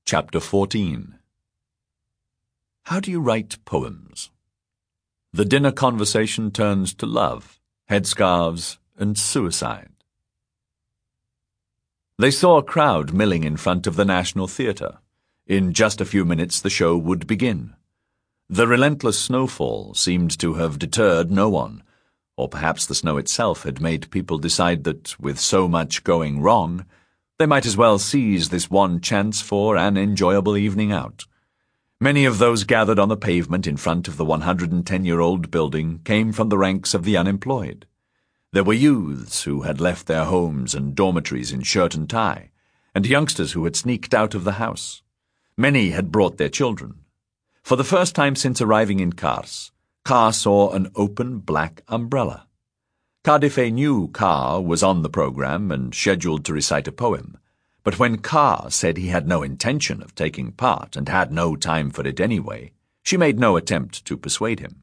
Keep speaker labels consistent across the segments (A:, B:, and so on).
A: Chapter 14. How do you write poems? The dinner conversation turns to love, headscarves, and suicide. They saw a crowd milling in front of the National Theatre. In just a few minutes the show would begin. The relentless snowfall seemed to have deterred no one, or perhaps the snow itself had made people decide that, with so much going wrong, they might as well seize this one chance for an enjoyable evening out. Many of those gathered on the pavement in front of the 110-year-old building came from the ranks of the unemployed. There were youths who had left their homes and dormitories in shirt and tie, and youngsters who had sneaked out of the house. Many had brought their children. For the first time since arriving in Kars, Carr saw an open black umbrella. Kadife knew Carr was on the program and scheduled to recite a poem, but when Carr said he had no intention of taking part and had no time for it anyway, she made no attempt to persuade him.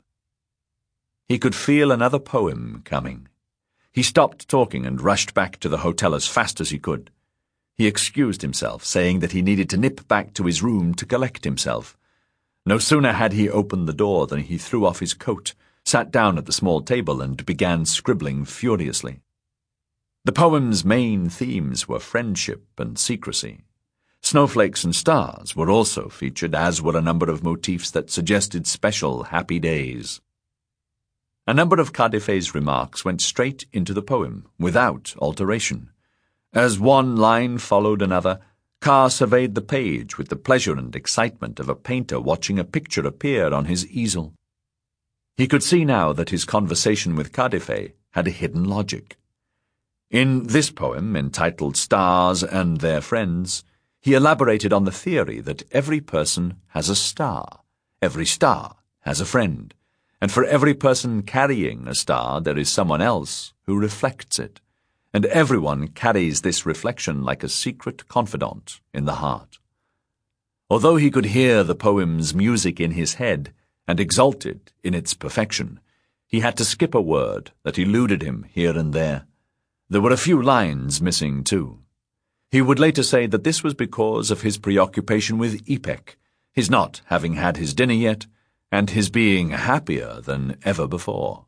A: He could feel another poem coming. He stopped talking and rushed back to the hotel as fast as he could. He excused himself, saying that he needed to nip back to his room to collect himself. No sooner had he opened the door than he threw off his coat, sat down at the small table, and began scribbling furiously. The poem's main themes were friendship and secrecy. Snowflakes and stars were also featured, as were a number of motifs that suggested special happy days. A number of Kadife's remarks went straight into the poem, without alteration. As one line followed another, Carr surveyed the page with the pleasure and excitement of a painter watching a picture appear on his easel. He could see now that his conversation with Kadife had a hidden logic. In this poem, entitled Stars and Their Friends, he elaborated on the theory that every person has a star, every star has a friend, and for every person carrying a star there is someone else who reflects it, and everyone carries this reflection like a secret confidant in the heart. Although he could hear the poem's music in his head, and exulted in its perfection, he had to skip a word that eluded him here and there. There were a few lines missing, too. He would later say that this was because of his preoccupation with Ipek, his not having had his dinner yet, and his being happier than ever before.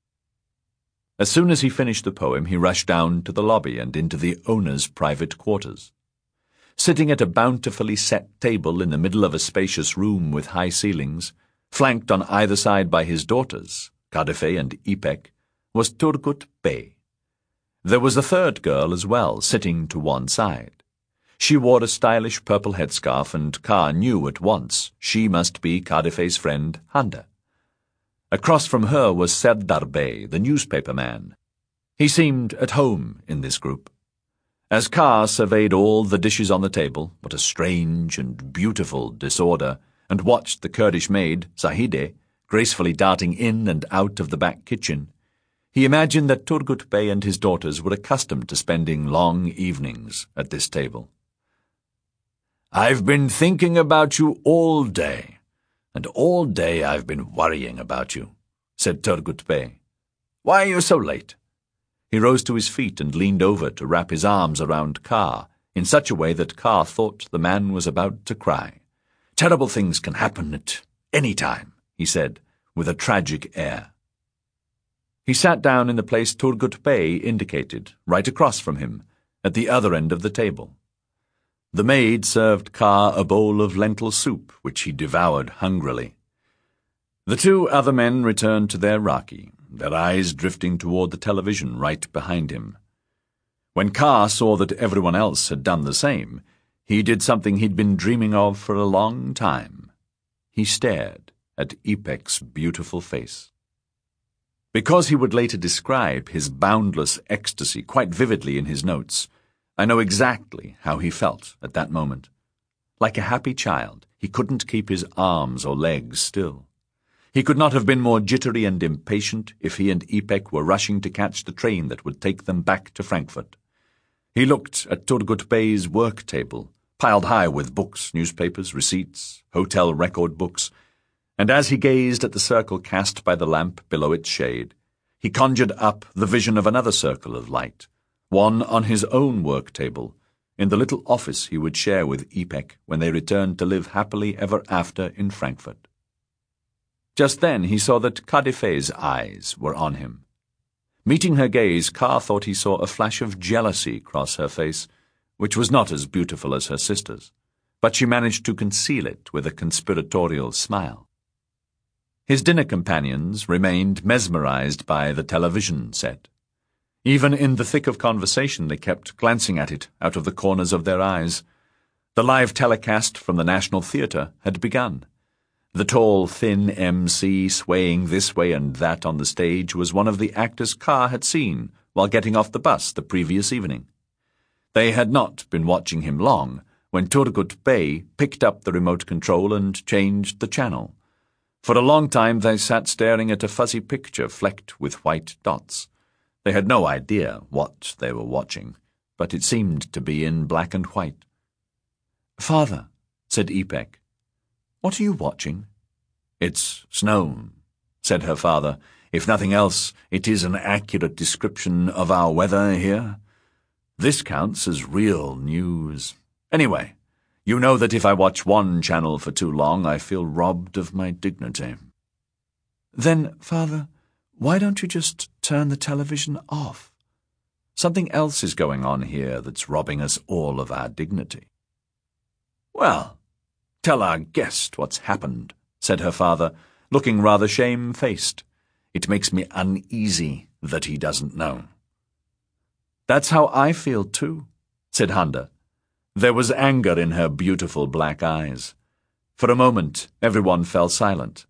A: As soon as he finished the poem, he rushed down to the lobby and into the owner's private quarters. Sitting at a bountifully set table in the middle of a spacious room with high ceilings, flanked on either side by his daughters, Kadife and Ipek, was Turgut Bey. There was a third girl as well, sitting to one side. She wore a stylish purple headscarf, and Carr knew at once she must be Kadife's friend Hande. Across from her was Serdar Bey, the newspaper man. He seemed at home in this group. As Carr surveyed all the dishes on the table, what a strange and beautiful disorder, and watched the Kurdish maid, Zahide, gracefully darting in and out of the back kitchen, he imagined that Turgut Bey and his daughters were accustomed to spending long evenings at this table. "I've been thinking about you all day, and all day I've been worrying about you," said Turgut Bey. "Why are you so late?" He rose to his feet and leaned over to wrap his arms around Carr, in such a way that Carr thought the man was about to cry. "Terrible things can happen at any time," he said, with a tragic air. He sat down in the place Turgut Bey indicated, right across from him, at the other end of the table. The maid served Carr a bowl of lentil soup, which he devoured hungrily. The two other men returned to their raki, their eyes drifting toward the television right behind him. When Carr saw that everyone else had done the same, he did something he'd been dreaming of for a long time. He stared at Ipek's beautiful face. Because he would later describe his boundless ecstasy quite vividly in his notes, I know exactly how he felt at that moment. Like a happy child, he couldn't keep his arms or legs still. He could not have been more jittery and impatient if he and Ipek were rushing to catch the train that would take them back to Frankfurt. He looked at Turgut Bey's work table, piled high with books, newspapers, receipts, hotel record books, and as he gazed at the circle cast by the lamp below its shade, he conjured up the vision of another circle of light, one on his own work table, in the little office he would share with Ipek when they returned to live happily ever after in Frankfurt. Just then he saw that Kadife's eyes were on him. Meeting her gaze, Carr thought he saw a flash of jealousy cross her face, which was not as beautiful as her sister's, but she managed to conceal it with a conspiratorial smile. His dinner companions remained mesmerized by the television set. Even in the thick of conversation they kept glancing at it out of the corners of their eyes. The live telecast from the National Theatre had begun. The tall, thin MC swaying this way and that on the stage was one of the actors Carr had seen while getting off the bus the previous evening. They had not been watching him long when Turgut Bey picked up the remote control and changed the channel. For a long time they sat staring at a fuzzy picture flecked with white dots. They had no idea what they were watching, but it seemed to be in black and white. "Father," said Ipek, "what are you watching?" "It's snow," said her father. "If nothing else, it is an accurate description of our weather here. This counts as real news. Anyway, you know that if I watch one channel for too long, I feel robbed of my dignity." "Then, Father, why don't you just turn the television off? Something else is going on here that's robbing us all of our dignity." "Well, tell our guest what's happened," said her father, looking rather shamefaced. "It makes me uneasy that he doesn't know." "That's how I feel too," said Handa. There was anger in her beautiful black eyes. For a moment, everyone fell silent.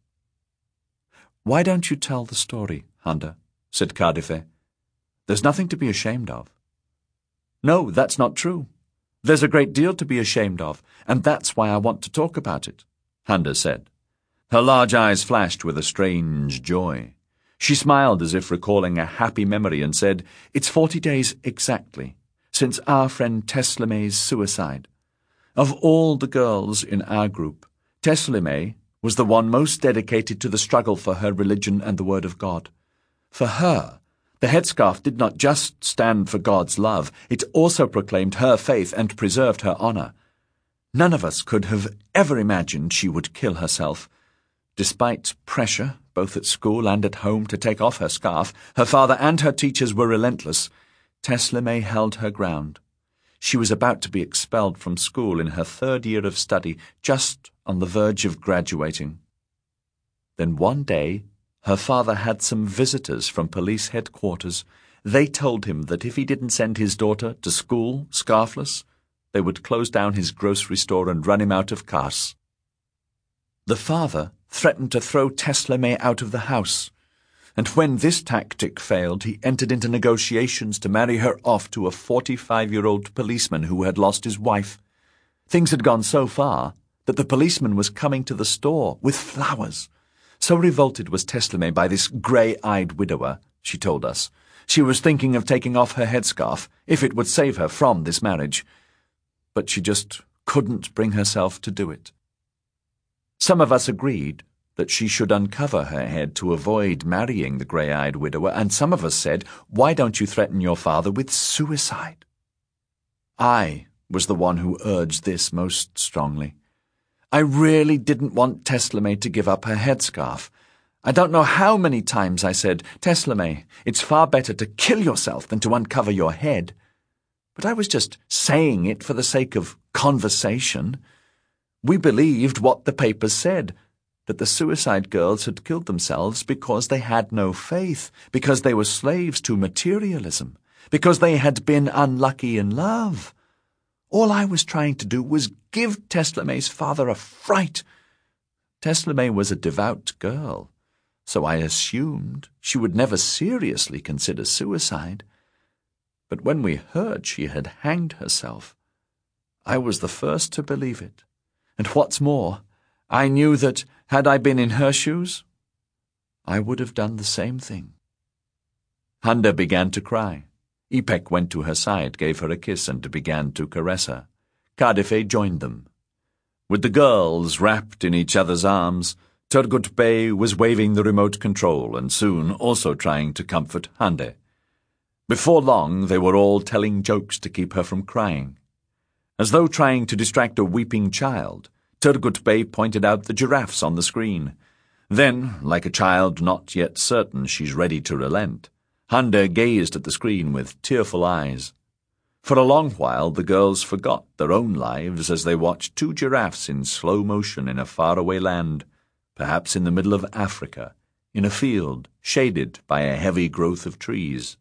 A: "Why don't you tell the story, Handa?" said Kadife. "There's nothing to be ashamed of." "No, that's not true. There's a great deal to be ashamed of, and that's why I want to talk about it," Handa said. Her large eyes flashed with a strange joy. She smiled as if recalling a happy memory and said, "It's 40 days exactly since our friend Tesleme's suicide. Of all the girls in our group, Tesleme was the one most dedicated to the struggle for her religion and the word of God. For her, the headscarf did not just stand for God's love, it also proclaimed her faith and preserved her honor. None of us could have ever imagined she would kill herself. Despite pressure, both at school and at home, to take off her scarf, her father and her teachers were relentless. Tesleme held her ground. She was about to be expelled from school in her 3rd year of study, just on the verge of graduating. Then one day, her father had some visitors from police headquarters. They told him that if he didn't send his daughter to school scarfless, they would close down his grocery store and run him out of Kars. The father threatened to throw Tesleme out of the house, and when this tactic failed, he entered into negotiations to marry her off to a 45-year-old policeman who had lost his wife. Things had gone so far that the policeman was coming to the store with flowers. So revolted was Tesleme by this grey-eyed widower, she told us. She was thinking of taking off her headscarf if it would save her from this marriage. But she just couldn't bring herself to do it. Some of us agreed that she should uncover her head to avoid marrying the grey-eyed widower, and some of us said, "Why don't you threaten your father with suicide?" I was the one who urged this most strongly. I really didn't want Tesleme to give up her headscarf. I don't know how many times I said, "Tesleme, it's far better to kill yourself than to uncover your head." But I was just saying it for the sake of conversation. We believed what the papers said, that the suicide girls had killed themselves because they had no faith, because they were slaves to materialism, because they had been unlucky in love. All I was trying to do was give Tesleme's father a fright. Tesleme was a devout girl, so I assumed she would never seriously consider suicide. But when we heard she had hanged herself, I was the first to believe it. And what's more, I knew that, had I been in her shoes, I would have done the same thing. Handa began to cry. Ipek went to her side, gave her a kiss, and began to caress her. Kadife joined them. With the girls wrapped in each other's arms, Turgut Bey was waving the remote control and soon also trying to comfort Hande. Before long, they were all telling jokes to keep her from crying. As though trying to distract a weeping child, Turgut Bey pointed out the giraffes on the screen. Then, like a child not yet certain she's ready to relent, Hande gazed at the screen with tearful eyes. For a long while the girls forgot their own lives as they watched two giraffes in slow motion in a faraway land, perhaps in the middle of Africa, in a field shaded by a heavy growth of trees.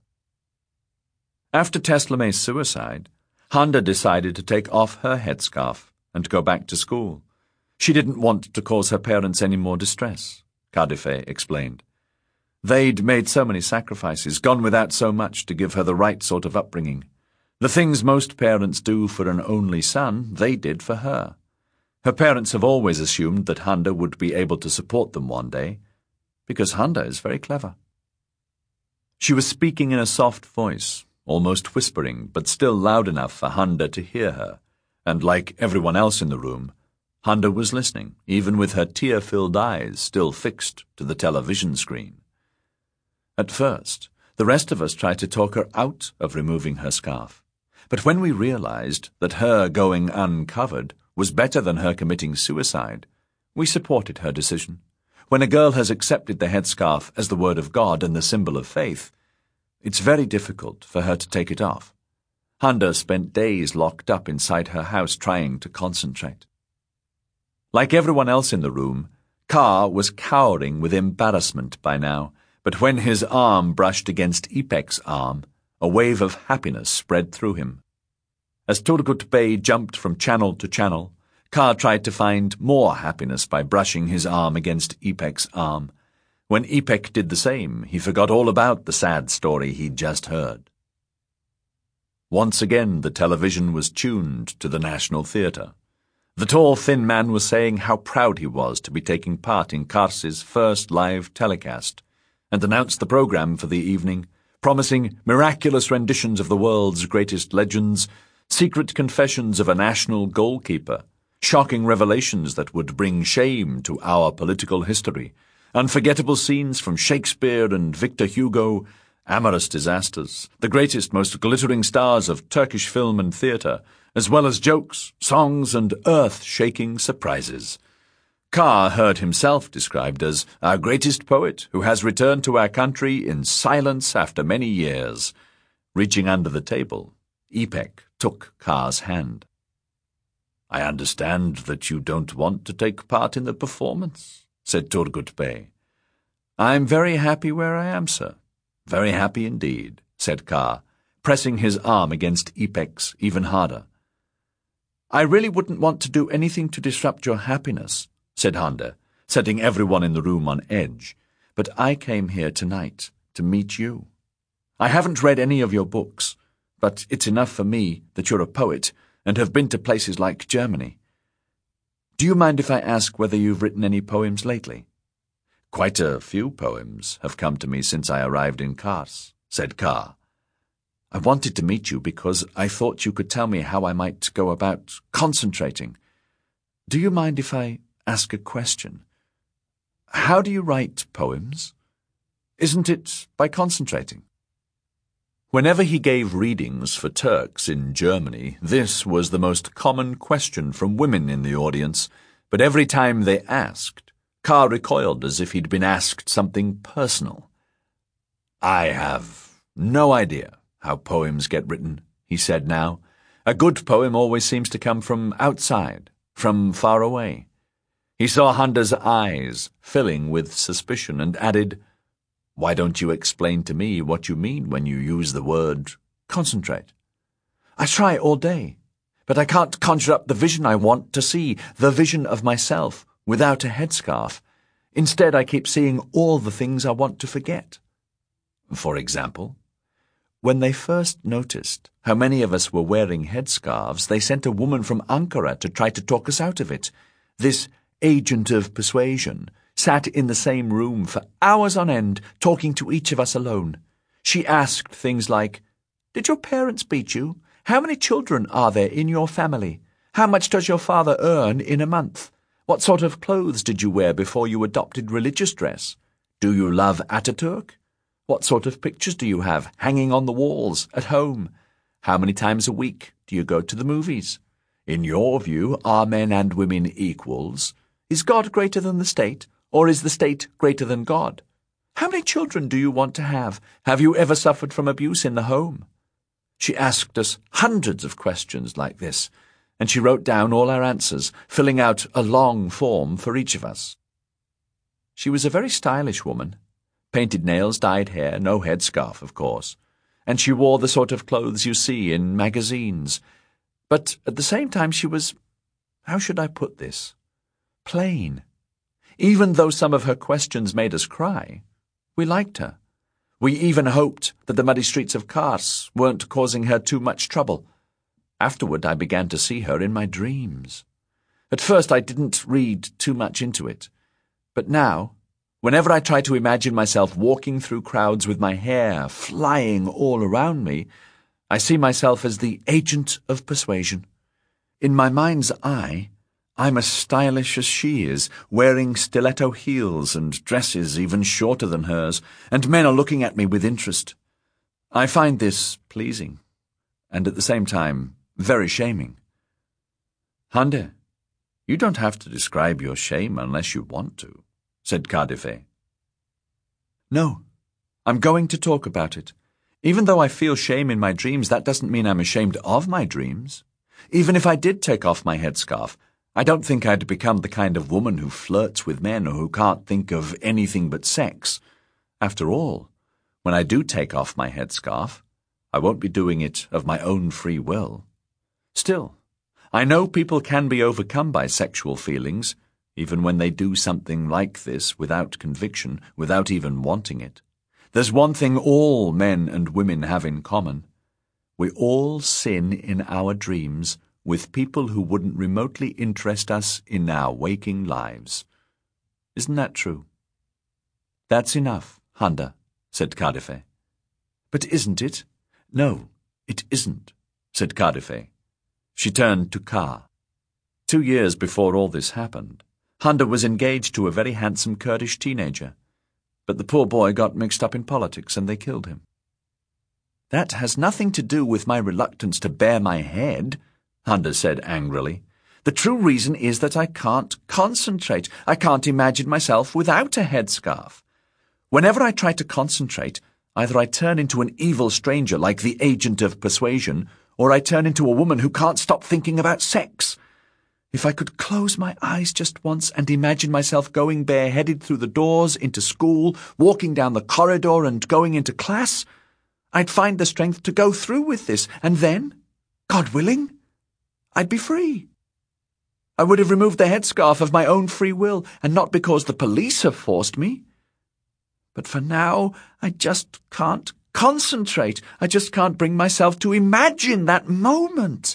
A: After Tesleme's suicide, Hande decided to take off her headscarf and go back to school. She didn't want to cause her parents any more distress, Kadife explained. They'd made so many sacrifices, gone without so much to give her the right sort of upbringing. The things most parents do for an only son, they did for her. Her parents have always assumed that Hande would be able to support them one day, because Hande is very clever. She was speaking in a soft voice, almost whispering, but still loud enough for Hande to hear her, and like everyone else in the room, Hande was listening, even with her tear-filled eyes still fixed to the television screen. At first, the rest of us tried to talk her out of removing her scarf. But when we realized that her going uncovered was better than her committing suicide, we supported her decision. When a girl has accepted the headscarf as the word of God and the symbol of faith, it's very difficult for her to take it off. Hande spent days locked up inside her house trying to concentrate. Like everyone else in the room, Ka was cowering with embarrassment by now, but when his arm brushed against Ipek's arm, a wave of happiness spread through him. As Turgut Bey jumped from channel to channel, Ka tried to find more happiness by brushing his arm against Ipek's arm. When Ipek did the same, he forgot all about the sad story he'd just heard. Once again the television was tuned to the National Theatre. The tall, thin man was saying how proud he was to be taking part in Kars's first live telecast, and announced the program for the evening, promising miraculous renditions of the world's greatest legends, secret confessions of a national goalkeeper, shocking revelations that would bring shame to our political history, unforgettable scenes from Shakespeare and Victor Hugo, amorous disasters, the greatest, most glittering stars of Turkish film and theatre, as well as jokes, songs, and earth-shaking surprises. Ka heard himself described as our greatest poet who has returned to our country in silence after many years. Reaching under the table, Ipek took Ka's hand. "I understand that you don't want to take part in the performance," said Turgut Bey. "I'm very happy where I am, sir. Very happy indeed," said Ka, pressing his arm against Ipek's even harder. "I really wouldn't want to do anything to disrupt your happiness," said Hande, setting everyone in the room on edge. "But I came here tonight to meet you. I haven't read any of your books, but it's enough for me that you're a poet and have been to places like Germany. Do you mind if I ask whether you've written any poems lately?" "Quite a few poems have come to me since I arrived in Kars," said Ka. "I wanted to meet you because I thought you could tell me how I might go about concentrating. Do you mind if I ask a question? How do you write poems? Isn't it by concentrating?" Whenever he gave readings for Turks in Germany, this was the most common question from women in the audience, but every time they asked, Ka recoiled as if he'd been asked something personal. "I have no idea how poems get written," he said now. "A good poem always seems to come from outside, from far away." He saw Hande's eyes filling with suspicion and added, "Why don't you explain to me what you mean when you use the word concentrate?" "I try all day, but I can't conjure up the vision I want to see, the vision of myself, without a headscarf. Instead, I keep seeing all the things I want to forget." "For example?" "When they first noticed how many of us were wearing headscarves, they sent a woman from Ankara to try to talk us out of it. This agent of persuasion sat in the same room for hours on end, talking to each of us alone. She asked things like, 'Did your parents beat you? How many children are there in your family? How much does your father earn in a month? What sort of clothes did you wear before you adopted religious dress? Do you love Ataturk? What sort of pictures do you have hanging on the walls at home? How many times a week do you go to the movies? In your view, are men and women equals? Is God greater than the state, or is the state greater than God? How many children do you want to have? Have you ever suffered from abuse in the home? She asked us hundreds of questions like this, and she wrote down all our answers, filling out a long form for each of us. She was a very stylish woman. Painted nails, dyed hair, no headscarf, of course, and she wore the sort of clothes you see in magazines. But at the same time she was, how should I put this, plain. Even though some of her questions made us cry, we liked her. We even hoped that the muddy streets of Kars weren't causing her too much trouble. Afterward, I began to see her in my dreams. At first, I didn't read too much into it. But now, whenever I try to imagine myself walking through crowds with my hair flying all around me, I see myself as the agent of persuasion. In my mind's eye, I'm as stylish as she is, wearing stiletto heels and dresses even shorter than hers, and men are looking at me with interest. I find this pleasing, and at the same time very shaming. Hande, you don't have to describe your shame unless you want to, said Kadife. No, I'm going to talk about it. Even though I feel shame in my dreams, that doesn't mean I'm ashamed of my dreams. Even if I did take off my headscarf, I don't think I'd become the kind of woman who flirts with men or who can't think of anything but sex. After all, when I do take off my headscarf, I won't be doing it of my own free will. Still, I know people can be overcome by sexual feelings, even when they do something like this without conviction, without even wanting it. There's one thing all men and women have in common. We all sin in our dreams with people who wouldn't remotely interest us in our waking lives. Isn't that true? That's enough, Hande, said Kadife. But isn't it? No, it isn't, said Kadife. She turned to Ka. 2 years before all this happened, Hande was engaged to a very handsome Kurdish teenager, but the poor boy got mixed up in politics and they killed him. That has nothing to do with my reluctance to bare my head, Hande said angrily. The true reason is that I can't concentrate. I can't imagine myself without a headscarf. Whenever I try to concentrate, either I turn into an evil stranger like the agent of persuasion, or I turn into a woman who can't stop thinking about sex. If I could close my eyes just once and imagine myself going bareheaded through the doors into school, walking down the corridor and going into class, I'd find the strength to go through with this, and then, God willing, I'd be free. I would have removed the headscarf of my own free will, and not because the police have forced me. But for now, I just can't concentrate. I just can't bring myself to imagine that moment.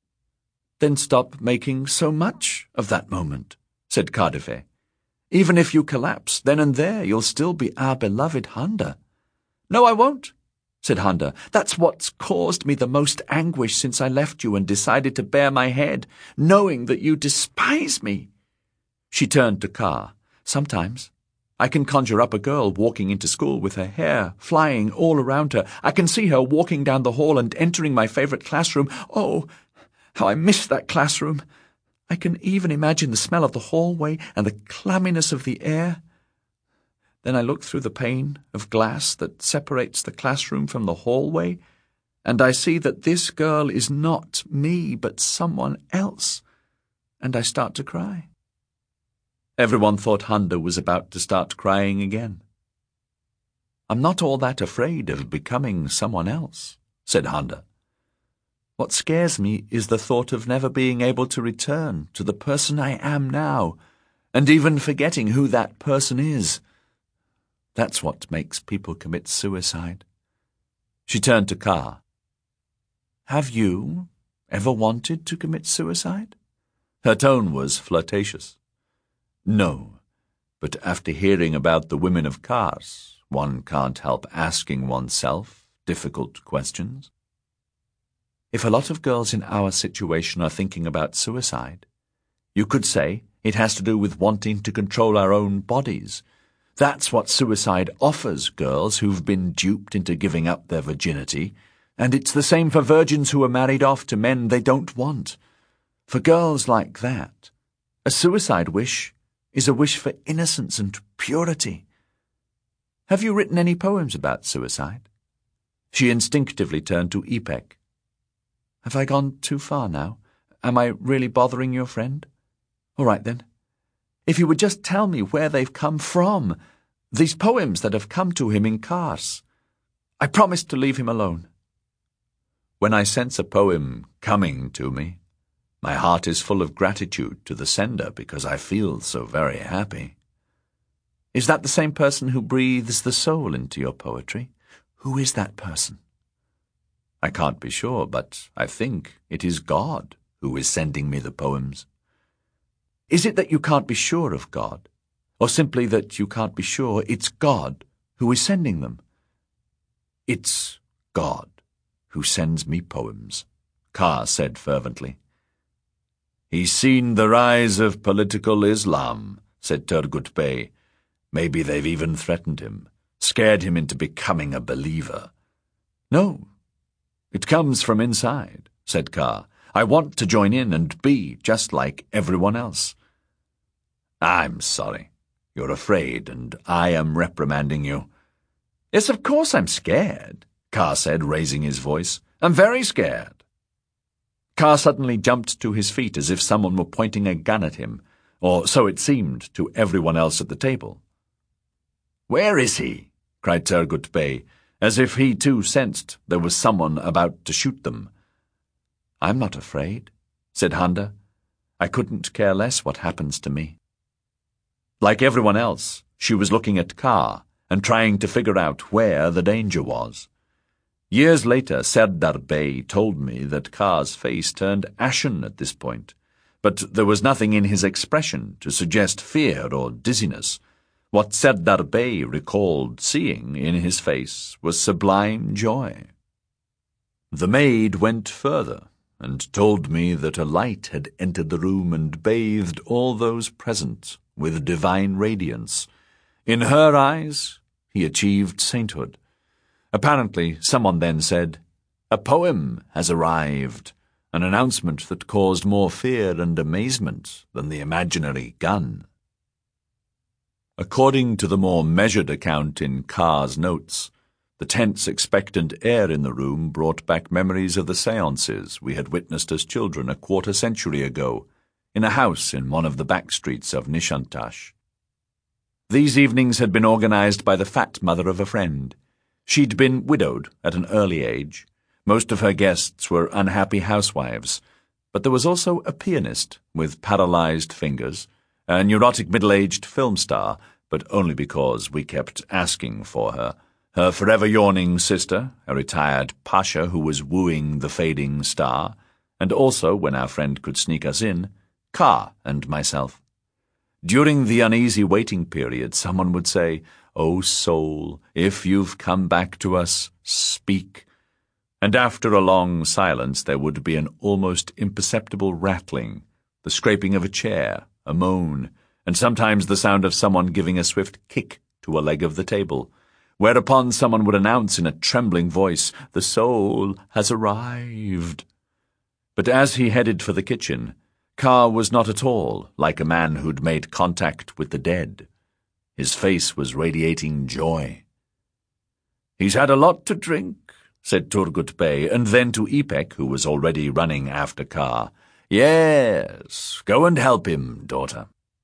A: Then stop making so much of that moment, said Kadife. Even if you collapse, then and there you'll still be our beloved Hande. No, I won't, said Hande. That's what's caused me the most anguish since I left you and decided to bare my head, knowing that you despise me. She turned to Ka. Sometimes I can conjure up a girl walking into school with her hair flying all around her. I can see her walking down the hall and entering my favorite classroom. Oh, how I miss that classroom. I can even imagine the smell of the hallway and the clamminess of the air. Then I look through the pane of glass that separates the classroom from the hallway, and I see that this girl is not me, but someone else, and I start to cry. Everyone thought Hande was about to start crying again. I'm not all that afraid of becoming someone else, said Hande. What scares me is the thought of never being able to return to the person I am now, and even forgetting who that person is. That's what makes people commit suicide. She turned to Ka. Have you ever wanted to commit suicide? Her tone was flirtatious. No, but after hearing about the women of Kars, one can't help asking oneself difficult questions. If a lot of girls in our situation are thinking about suicide, you could say it has to do with wanting to control our own bodies. That's what suicide offers girls who've been duped into giving up their virginity, and it's the same for virgins who are married off to men they don't want. For girls like that, a suicide wish is a wish for innocence and purity. Have you written any poems about suicide? She instinctively turned to Ipek. Have I gone too far now? Am I really bothering your friend? All right then. If you would just tell me where they've come from, these poems that have come to him in Kars. I promise to leave him alone. When I sense a poem coming to me, my heart is full of gratitude to the sender because I feel so very happy. Is that the same person who breathes the soul into your poetry? Who is that person? I can't be sure, but I think it is God who is sending me the poems. Is it that you can't be sure of God, or simply that you can't be sure it's God who is sending them? It's God who sends me poems, Kar said fervently. He's seen the rise of political Islam, said Turgut Bey. Maybe they've even threatened him, scared him into becoming a believer. No, it comes from inside, said Kar. I want to join in and be just like everyone else. I'm sorry. You're afraid, and I am reprimanding you. Yes, of course I'm scared, Kar said, raising his voice. I'm very scared. Kar suddenly jumped to his feet as if someone were pointing a gun at him, or so it seemed to everyone else at the table. Where is he? Cried Turgut Bey, as if he too sensed there was someone about to shoot them. I'm not afraid, said Handa. I couldn't care less what happens to me. Like everyone else, she was looking at Kar and trying to figure out where the danger was. Years later, Serdar Bey told me that Kar's face turned ashen at this point, but there was nothing in his expression to suggest fear or dizziness. What Serdar Bey recalled seeing in his face was sublime joy. The maid went further and told me that a light had entered the room and bathed all those present with divine radiance. In her eyes, he achieved sainthood. Apparently, someone then said, "A poem has arrived," an announcement that caused more fear and amazement than the imaginary gun. According to the more measured account in Kar's notes, the tense, expectant air in the room brought back memories of the séances we had witnessed as children a quarter-century ago, in a house in one of the back streets of Nishantash. These evenings had been organized by the fat mother of a friend. She'd been widowed at an early age. Most of her guests were unhappy housewives, but there was also a pianist with paralyzed fingers, a neurotic middle-aged film star, but only because we kept asking for her, her forever yawning sister, a retired pasha who was wooing the fading star, and also, when our friend could sneak us in, Kar and myself. During the uneasy waiting period, someone would say, "O soul, if you've come back to us, speak." And after a long silence there would be an almost imperceptible rattling, the scraping of a chair, a moan, and sometimes the sound of someone giving a swift kick to a leg of the table, whereupon someone would announce in a trembling voice, "The soul has arrived." But as he headed for the kitchen, Kar was not at all like a man who'd made contact with the dead. His face was radiating joy. "He's had a lot to drink," said Turgut Bey, and then to Ipek, who was already running after Kar, "Yes, go and help him, daughter."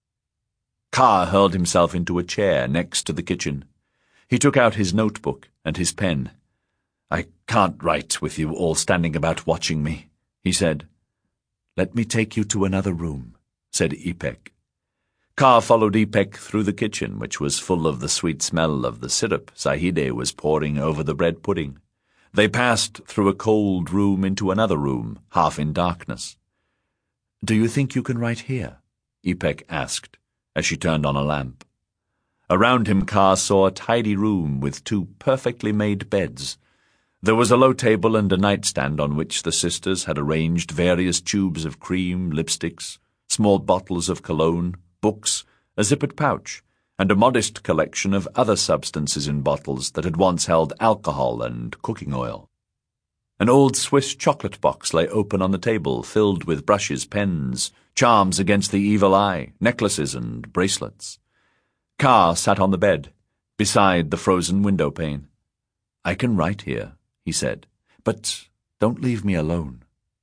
A: Kar hurled himself into a chair next to the kitchen. He took out his notebook and his pen. "I can't write with you all standing about watching me," he said. "Let me take you to another room," said Ipek. Kar followed Ipek through the kitchen, which was full of the sweet smell of the syrup Zahide was pouring over the bread pudding. They passed through a cold room into another room, half in darkness. "Do you think you can write here?" Ipek asked, as she turned on a lamp. Around him Kar saw a tidy room with 2 perfectly made beds. There was a low table and a nightstand on which the sisters had arranged various tubes of cream, lipsticks, small bottles of cologne, books, a zippered pouch, and a modest collection of other substances in bottles that had once held alcohol and cooking oil. An old Swiss chocolate box lay open on the table, filled with brushes, pens, charms against the evil eye, necklaces and bracelets. Carr sat on the bed, beside the frozen window pane. "I can write here," he said, "but don't leave me alone."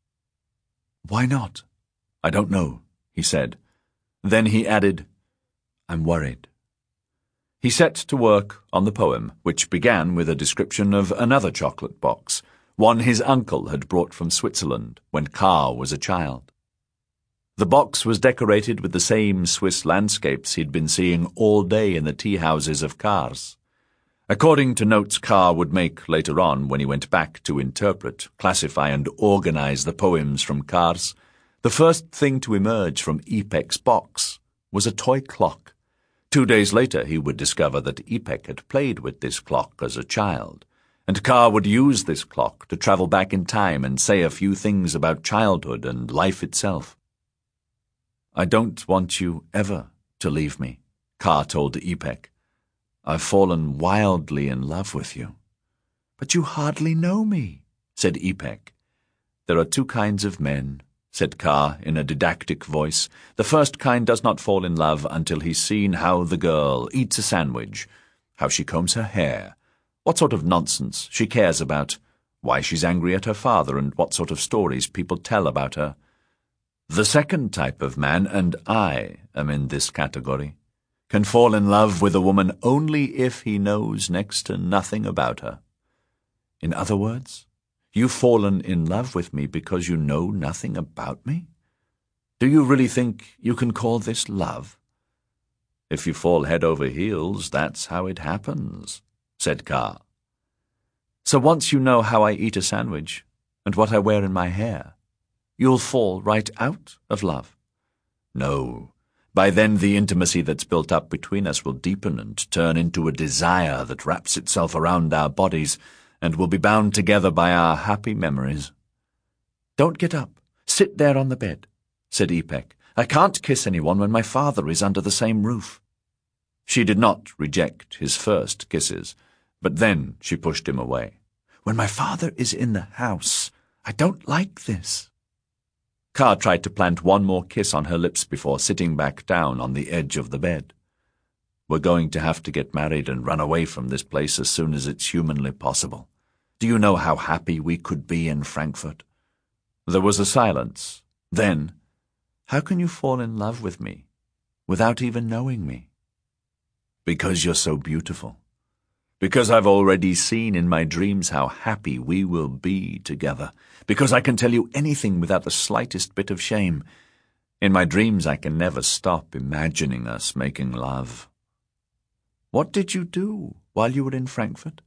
A: "Why not?" "I don't know," he said. Then he added, "I'm worried." He set to work on the poem, which began with a description of another chocolate box, one his uncle had brought from Switzerland when Carr was a child. The box was decorated with the same Swiss landscapes he'd been seeing all day in the tea-houses of Kars. According to notes Carr would make later on when he went back to interpret, classify and organize the poems from Kars, the first thing to emerge from Ipek's box was a toy clock. 2 days later he would discover that Ipek had played with this clock as a child, and Carr would use this clock to travel back in time and say a few things about childhood and life itself. "I don't want you ever to leave me," Carr told Ipek. "I've fallen wildly in love with you." "But you hardly know me," said Ipek. "There are 2 kinds of men," said Carr in a didactic voice. "The first kind does not fall in love until he's seen how the girl eats a sandwich, how she combs her hair, what sort of nonsense she cares about, why she's angry at her father, and what sort of stories people tell about her. The second type of man, and I am in this category, can fall in love with a woman only if he knows next to nothing about her. In other words, you've fallen in love with me because you know nothing about me? Do you really think you can call this love?" "If you fall head over heels, that's how it happens," said Carr. "So once you know how I eat a sandwich, and what I wear in my hair, you'll fall right out of love?" "No. By then the intimacy that's built up between us will deepen and turn into a desire that wraps itself around our bodies and will be bound together by our happy memories." "Don't get up. Sit there on the bed," said Ipek. "I can't kiss anyone when my father is under the same roof." She did not reject his first kisses, but then she pushed him away. "When my father is in the house, I don't like this." Carr tried to plant one more kiss on her lips before sitting back down on the edge of the bed. "We're going to have to get married and run away from this place as soon as it's humanly possible. Do you know how happy we could be in Frankfurt?" There was a silence. Then, "How can you fall in love with me without even knowing me?" "Because you're so beautiful. Because I've already seen in my dreams how happy we will be together. Because I can tell you anything without the slightest bit of shame. In my dreams I can never stop imagining us making love." "What did you do while you were in Frankfurt?"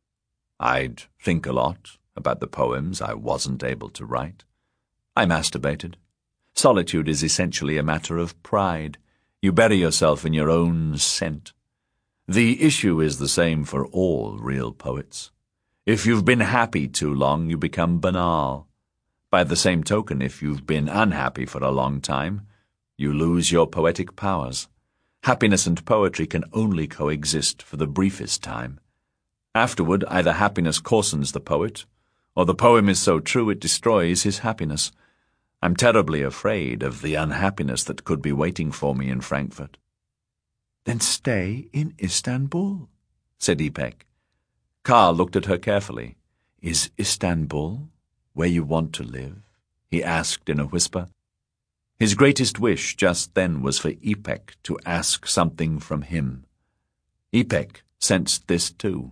A: "I'd think a lot about the poems I wasn't able to write. I masturbated. Solitude is essentially a matter of pride. You bury yourself in your own scent. The issue is the same for all real poets. If you've been happy too long, you become banal. By the same token, if you've been unhappy for a long time, you lose your poetic powers. Happiness and poetry can only coexist for the briefest time. Afterward, either happiness coarsens the poet, or the poem is so true it destroys his happiness. I'm terribly afraid of the unhappiness that could be waiting for me in Frankfurt." "Then stay in Istanbul," said Ipek. Carr looked at her carefully. "Is Istanbul where you want to live?" he asked in a whisper. His greatest wish just then was for Ipek to ask something from him. Ipek sensed this too.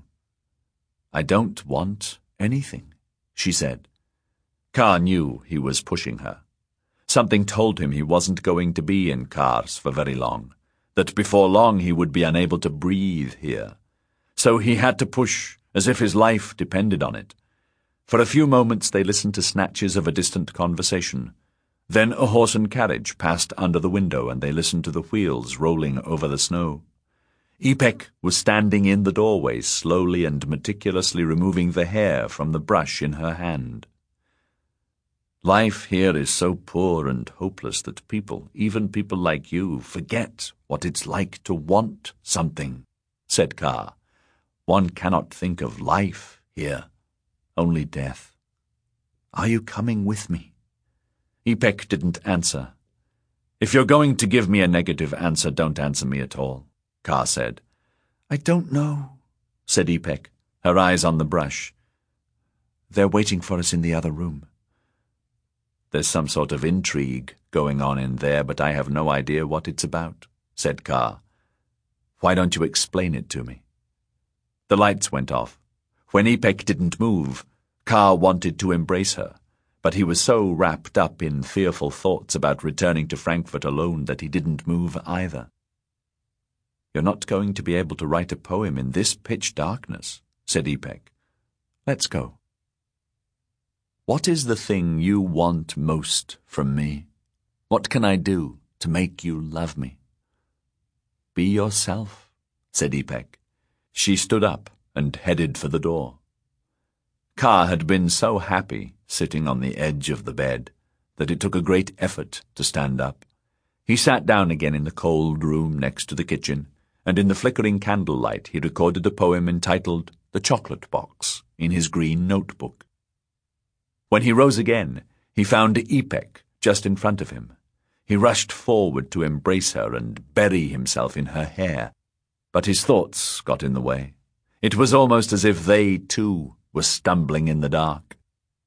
A: "I don't want anything," she said. Carr knew he was pushing her. Something told him he wasn't going to be in Kars for very long, that before long he would be unable to breathe here. So he had to push as if his life depended on it. For a few moments they listened to snatches of a distant conversation. Then a horse and carriage passed under the window, and they listened to the wheels rolling over the snow. Ipek was standing in the doorway, slowly and meticulously removing the hair from the brush in her hand. "Life here is so poor and hopeless that people, even people like you, forget what it's like to want something," said Carr. "One cannot think of life here, only death." Are you coming with me?" Ipek didn't answer. "If you're going to give me a negative answer, don't answer me at all," Kaa said. "I don't know," said Ipek, her eyes on the brush. "They're waiting for us in the other room." "There's some sort of intrigue going on in there, but I have no idea what it's about," said Kaa. "Why don't you explain it to me?" The lights went off. When Ipek didn't move, Kaa wanted to embrace her, but he was so wrapped up in fearful thoughts about returning to Frankfurt alone that he didn't move either. "You're not going to be able to write a poem in this pitch darkness," said Ipek. "Let's go." "What is the thing you want most from me? What can I do to make you love me?" "Be yourself," said Ipek. She stood up and headed for the door. Kaa had been so happy sitting on the edge of the bed that it took a great effort to stand up. He sat down again in the cold room next to the kitchen, and in the flickering candlelight he recorded a poem entitled "The Chocolate Box" in his green notebook. When he rose again, he found Ipek just in front of him. He rushed forward to embrace her and bury himself in her hair, but his thoughts got in the way. It was almost as if they, too, were stumbling in the dark.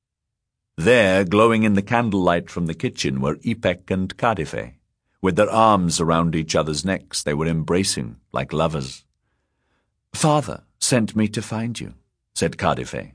A: There, glowing in the candlelight from the kitchen, were Ipek and Kadife. With their arms around each other's necks, they were embracing like lovers. "Father sent me to find you," said Kadife.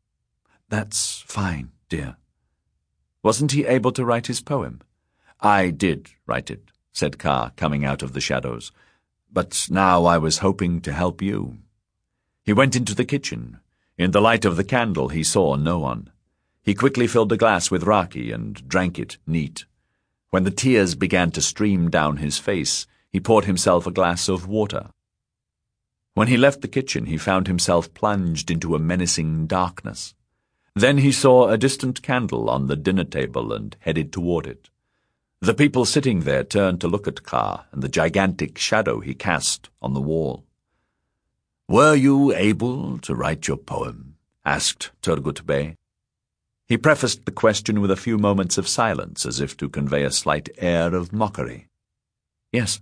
A: "That's fine, dear." "Wasn't he able to write his poem?" "I did write it," said Kaa, coming out of the shadows. "But now I was hoping to help you." He went into the kitchen. In the light of the candle he saw no one. He quickly filled a glass with raki and drank it neat. When the tears began to stream down his face, he poured himself a glass of water. When he left the kitchen, he found himself plunged into a menacing darkness. Then he saw a distant candle on the dinner table and headed toward it. The people sitting there turned to look at Kaa and the gigantic shadow he cast on the wall. "Were you able to write your poem?" asked Turgut Bey. He prefaced the question with a few moments of silence, as if to convey a slight air of mockery. "Yes."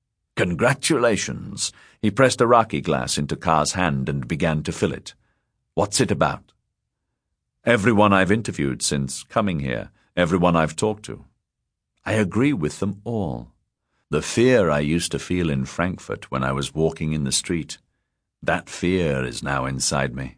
A: "Congratulations." He pressed a raki glass into Kaa's hand and began to fill it. "What's it about?" "Everyone I've interviewed since coming here, everyone I've talked to. I agree with them all. The fear I used to feel in Frankfurt when I was walking in the street, that fear is now inside me."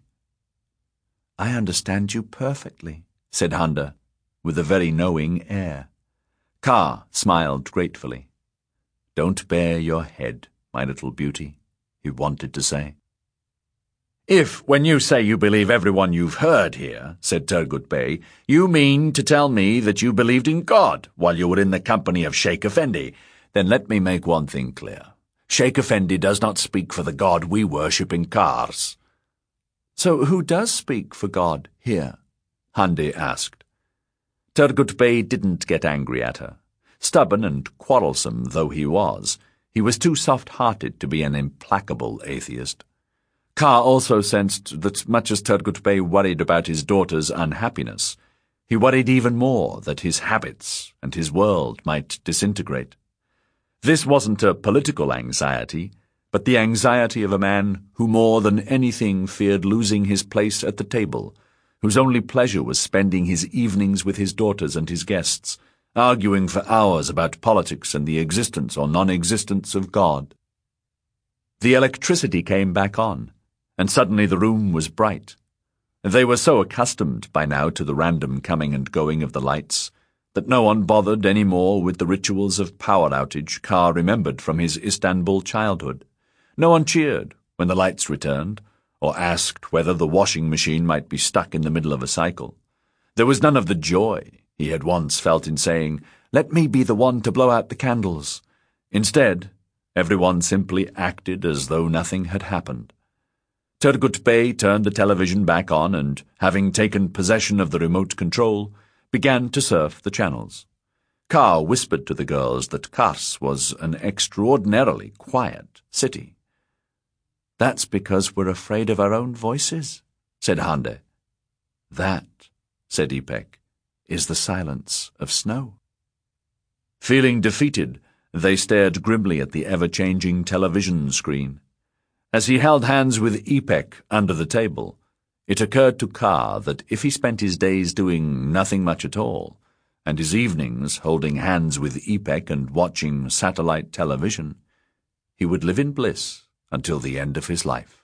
A: "I understand you perfectly," said Handa, with a very knowing air. Kaa smiled gratefully. "Don't bare your head, my little beauty," he wanted to say. "If, when you say you believe everyone you've heard here," said Turgut Bey, "you mean to tell me that you believed in God while you were in the company of Sheikh Effendi, then let me make one thing clear. Sheikh Effendi does not speak for the God we worship in Kars." "So who does speak for God here?" Handi asked. Turgut Bey didn't get angry at her. Stubborn and quarrelsome though he was too soft-hearted to be an implacable atheist. Kaa also sensed that much as Turgut Bey worried about his daughter's unhappiness, he worried even more that his habits and his world might disintegrate. This wasn't a political anxiety, but the anxiety of a man who more than anything feared losing his place at the table, whose only pleasure was spending his evenings with his daughters and his guests, arguing for hours about politics and the existence or non-existence of God. The electricity came back on, and suddenly the room was bright. They were so accustomed by now to the random coming and going of the lights that no one bothered any more with the rituals of power outage Kaa remembered from his Istanbul childhood. No one cheered when the lights returned, or asked whether the washing machine might be stuck in the middle of a cycle. There was none of the joy he had once felt in saying, "Let me be the one to blow out the candles." Instead, everyone simply acted as though nothing had happened. Turgut Bey turned the television back on and, having taken possession of the remote control, began to surf the channels. Kaa whispered to the girls that Kars was an extraordinarily quiet city. "That's because we're afraid of our own voices," said Hande. "That," said Ipek, is the silence of snow. Feeling defeated, they stared grimly at the ever-changing television screen. As he held hands with Ipek under the table, it occurred to Kaa that if he spent his days doing nothing much at all, and his evenings holding hands with Ipek and watching satellite television, he would live in bliss until the end of his life.